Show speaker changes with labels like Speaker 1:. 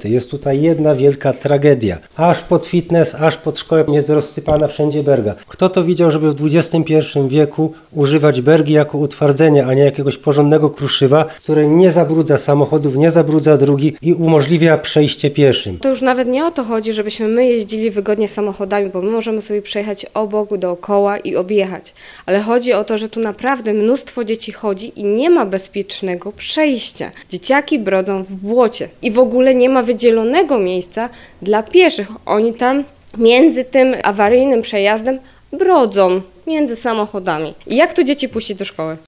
Speaker 1: niestety jest tutaj jedna wielka tragedia. Aż pod fitness, aż pod szkołę jest rozsypana wszędzie berga. Kto to widział, żeby w XXI wieku używać bergi jako utwardzenia, a nie jakiegoś porządnego kruszywa, które nie zabrudza samochodów, nie zabrudza drogi i umożliwia przejście pieszym.
Speaker 2: To już nawet nie o to chodzi, żebyśmy my jeździli wygodnie samochodami, bo my możemy sobie przejechać obok, dookoła i objechać. Ale chodzi o to, że tu naprawdę mnóstwo dzieci chodzi i nie ma bezpiecznego przejścia. Dzieciaki brodzą w błocie i w ogóle nie ma wydzielonego miejsca dla pieszych. Oni tam między tym awaryjnym przejazdem brodzą między samochodami. I jak tu dzieci puścić do szkoły?